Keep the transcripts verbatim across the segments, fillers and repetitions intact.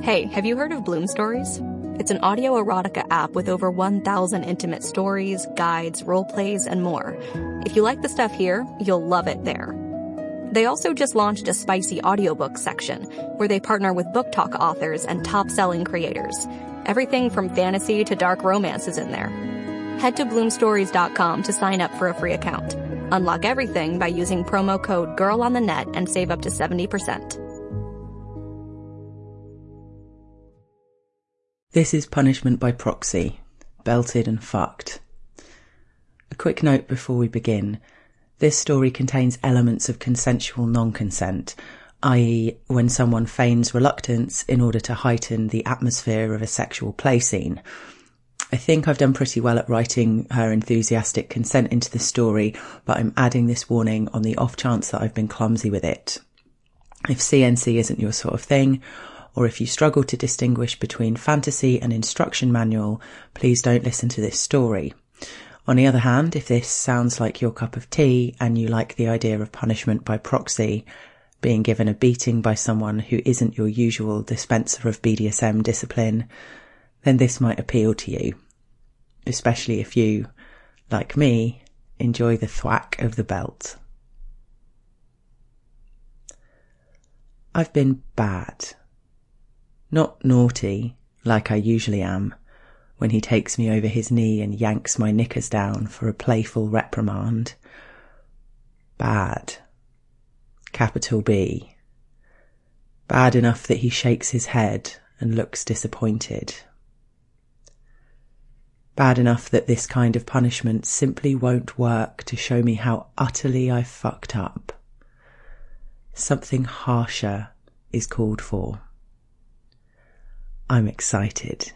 Hey, have you heard of Bloom Stories? It's an audio erotica app with over one thousand intimate stories, guides, role plays, and more. If you like the stuff here, you'll love it there. They also just launched a spicy audiobook section where they partner with book talk authors and top-selling creators. Everything from fantasy to dark romance is in there. Head to bloom stories dot com to sign up for a free account. Unlock everything by using promo code GIRLONTHENET and save up to seventy percent. This is Punishment by Proxy, Belted and Fucked. A quick note before we begin. This story contains elements of consensual non-consent, that is when someone feigns reluctance in order to heighten the atmosphere of a sexual play scene. I think I've done pretty well at writing her enthusiastic consent into the story, but I'm adding this warning on the off chance that I've been clumsy with it. If C N C isn't your sort of thing, or if you struggle to distinguish between fantasy and instruction manual, please don't listen to this story. On the other hand, if this sounds like your cup of tea and you like the idea of punishment by proxy, being given a beating by someone who isn't your usual dispenser of B D S M discipline, then this might appeal to you, especially if you, like me, enjoy the thwack of the belt. I've been bad. Not naughty, like I usually am, when he takes me over his knee and yanks my knickers down for a playful reprimand. Bad. Capital B. Bad enough that he shakes his head and looks disappointed. Bad enough that this kind of punishment simply won't work to show me how utterly I've fucked up. Something harsher is called for. I'm excited.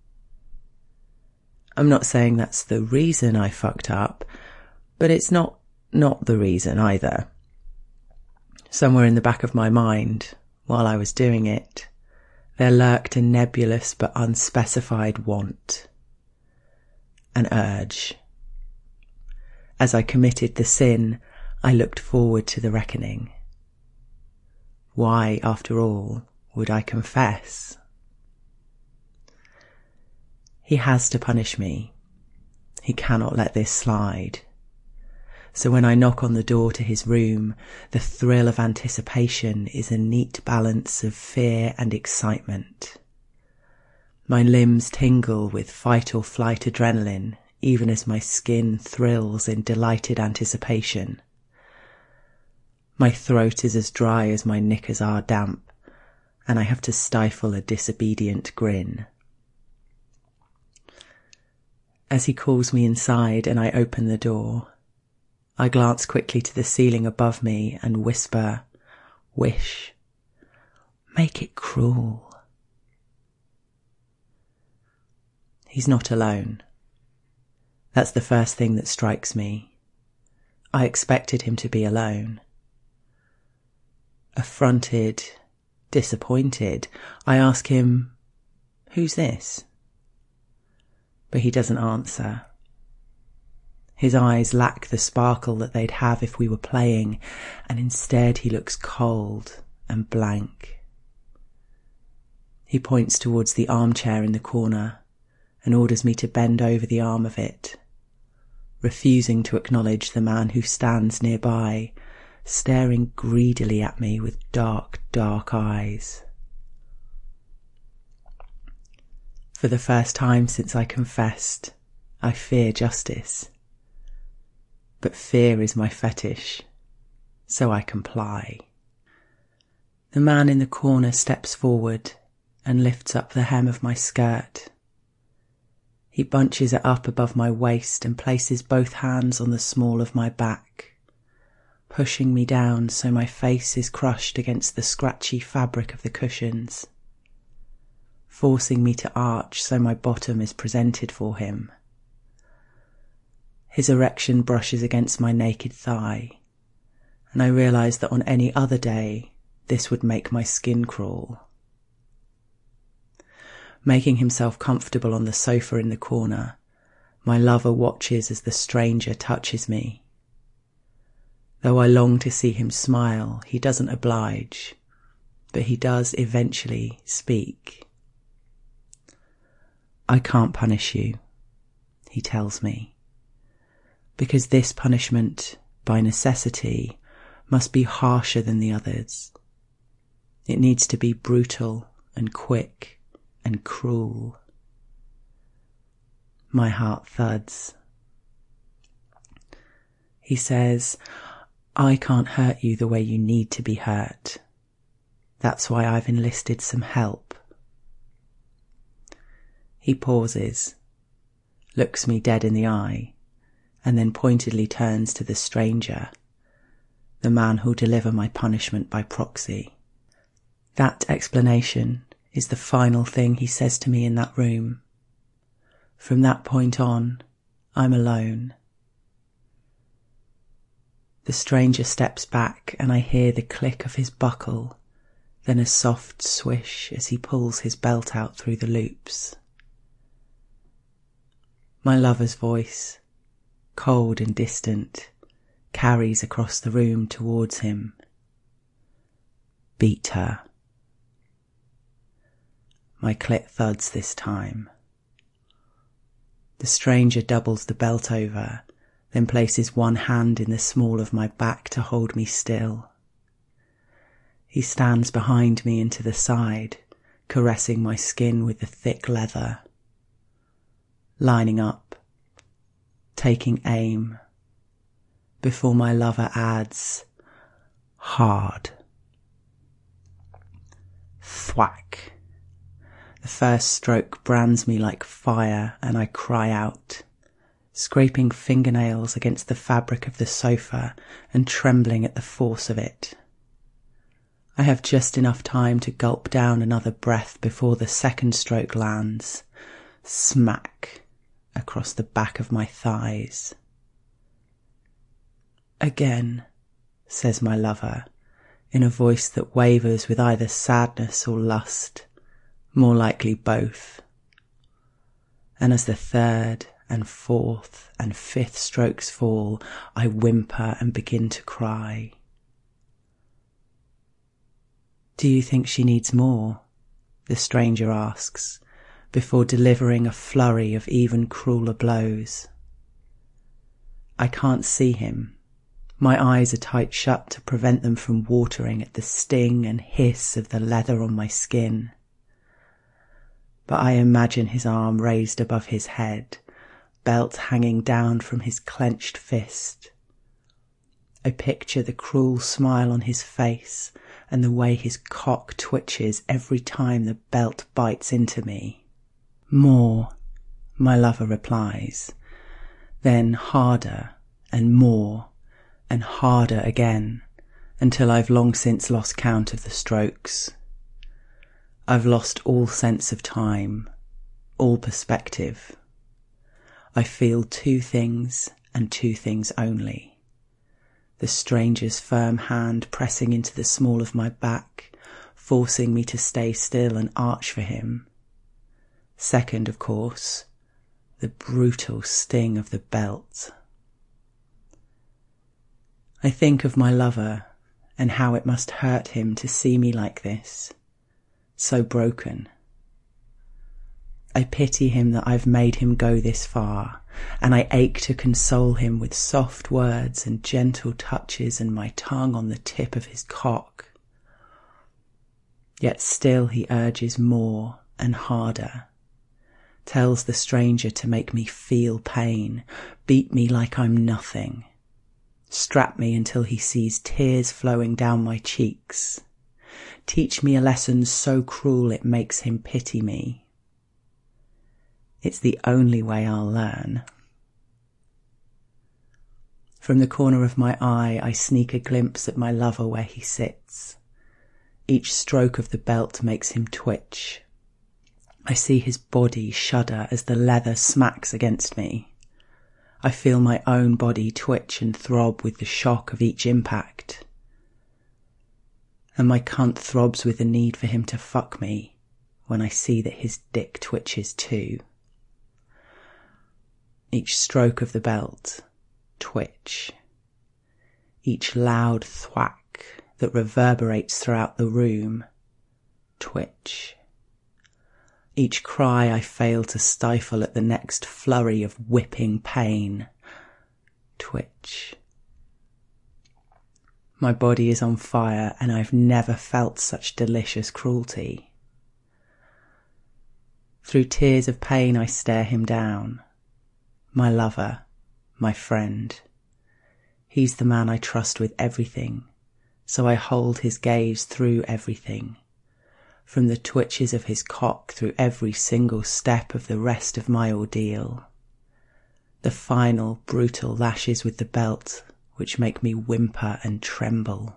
I'm not saying that's the reason I fucked up, but it's not not the reason either. Somewhere in the back of my mind, while I was doing it, there lurked a nebulous but unspecified want. An urge. As I committed the sin, I looked forward to the reckoning. Why, after all, would I confess? He has to punish me. He cannot let this slide. So when I knock on the door to his room, the thrill of anticipation is a neat balance of fear and excitement. My limbs tingle with fight or flight adrenaline, even as my skin thrills in delighted anticipation. My throat is as dry as my knickers are damp, and I have to stifle a disobedient grin. As he calls me inside and I open the door, I glance quickly to the ceiling above me and whisper, "Wish. Make it cruel." He's not alone. That's the first thing that strikes me. I expected him to be alone. Affronted, disappointed, I ask him, "Who's this?" But he doesn't answer. His eyes lack the sparkle that they'd have if we were playing, and instead he looks cold and blank. He points towards the armchair in the corner and orders me to bend over the arm of it, refusing to acknowledge the man who stands nearby, staring greedily at me with dark, dark eyes. For the first time since I confessed, I fear justice. But fear is my fetish, so I comply. The man in the corner steps forward and lifts up the hem of my skirt. He bunches it up above my waist and places both hands on the small of my back, pushing me down so my face is crushed against the scratchy fabric of the cushions, forcing me to arch so my bottom is presented for him. His erection brushes against my naked thigh, and I realise that on any other day this would make my skin crawl. Making himself comfortable on the sofa in the corner, my lover watches as the stranger touches me. Though I long to see him smile, he doesn't oblige, but he does eventually speak. "I can't punish you," he tells me, "because this punishment, by necessity, must be harsher than the others. It needs to be brutal and quick and cruel." My heart thuds. He says, "I can't hurt you the way you need to be hurt. That's why I've enlisted some help." He pauses, looks me dead in the eye, and then pointedly turns to the stranger, the man who'll deliver my punishment by proxy. That explanation is the final thing he says to me in that room. From that point on, I'm alone. The stranger steps back and I hear the click of his buckle, then a soft swish as he pulls his belt out through the loops. My lover's voice, cold and distant, carries across the room towards him. "Beat her." My clit thuds this time. The stranger doubles the belt over, then places one hand in the small of my back to hold me still. He stands behind me and to the side, caressing my skin with the thick leather. Lining up, taking aim, before my lover adds, "Hard." Thwack. The first stroke brands me like fire and I cry out, scraping fingernails against the fabric of the sofa and trembling at the force of it. I have just enough time to gulp down another breath before the second stroke lands, smack, across the back of my thighs. "Again," says my lover, in a voice that wavers with either sadness or lust, more likely both. And as the third and fourth and fifth strokes fall, I whimper and begin to cry. "Do you think she needs more?" the stranger asks, before delivering a flurry of even crueler blows. I can't see him. My eyes are tight shut to prevent them from watering at the sting and hiss of the leather on my skin. But I imagine his arm raised above his head, belt hanging down from his clenched fist. I picture the cruel smile on his face and the way his cock twitches every time the belt bites into me. "More," my lover replies, then harder and more and harder again, until I've long since lost count of the strokes. I've lost all sense of time, all perspective. I feel two things and two things only. The stranger's firm hand pressing into the small of my back, forcing me to stay still and arch for him. Second, of course, the brutal sting of the belt. I think of my lover and how it must hurt him to see me like this, so broken. I pity him that I've made him go this far, and I ache to console him with soft words and gentle touches and my tongue on the tip of his cock. Yet still he urges more and harder, tells the stranger to make me feel pain, beat me like I'm nothing, strap me until he sees tears flowing down my cheeks, teach me a lesson so cruel it makes him pity me. It's the only way I'll learn. From the corner of my eye, I sneak a glimpse at my lover where he sits. Each stroke of the belt makes him twitch. I see his body shudder as the leather smacks against me. I feel my own body twitch and throb with the shock of each impact. And my cunt throbs with the need for him to fuck me when I see that his dick twitches too. Each stroke of the belt, twitch. Each loud thwack that reverberates throughout the room, Twitch. Each cry I fail to stifle at the next flurry of whipping pain. Twitch. My body is on fire and I've never felt such delicious cruelty. Through tears of pain I stare him down. My lover, my friend. He's the man I trust with everything, so I hold his gaze through everything. From the twitches of his cock through every single step of the rest of my ordeal. The final brutal lashes with the belt which make me whimper and tremble.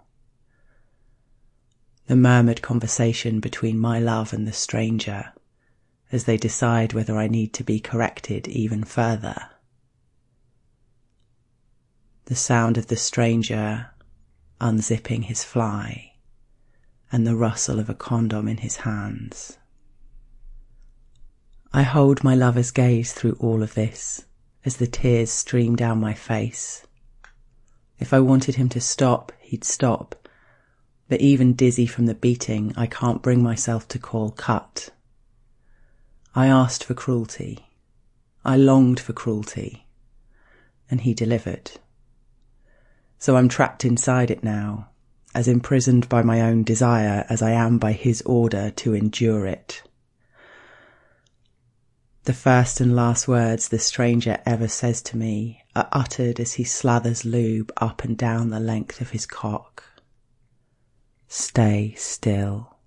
The murmured conversation between my love and the stranger as they decide whether I need to be corrected even further. The sound of the stranger unzipping his fly and the rustle of a condom in his hands. I hold my lover's gaze through all of this as the tears stream down my face. If I wanted him to stop, he'd stop, but even dizzy from the beating, I can't bring myself to call cut. I asked for cruelty. I longed for cruelty, and he delivered. So I'm trapped inside it now, as imprisoned by my own desire as I am by his order to endure it. The first and last words the stranger ever says to me are uttered as he slathers lube up and down the length of his cock. Stay still.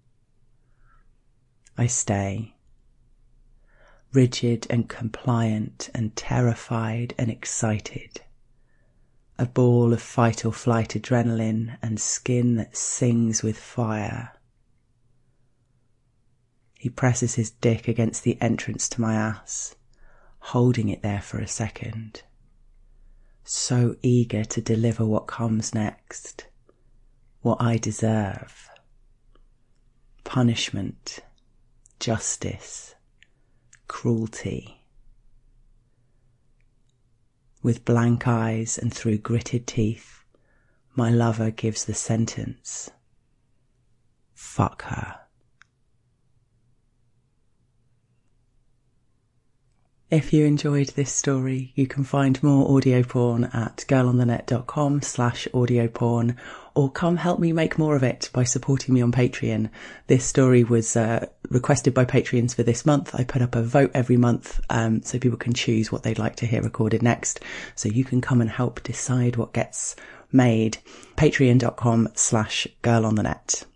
I stay. Rigid and compliant and terrified and excited. A ball of fight or flight adrenaline and skin that sings with fire. He presses his dick against the entrance to my ass, holding it there for a second. So eager to deliver what comes next, what I deserve. Punishment, justice, cruelty. With blank eyes and through gritted teeth, my lover gives the sentence. Fuck her. If you enjoyed this story, you can find more audio porn at girlonthenet.com slash audio porn, or come help me make more of it by supporting me on Patreon. This story was uh, requested by Patreons for this month. I put up a vote every month um, so people can choose what they'd like to hear recorded next. So you can come and help decide what gets made. Patreon.com slash girlonthenet.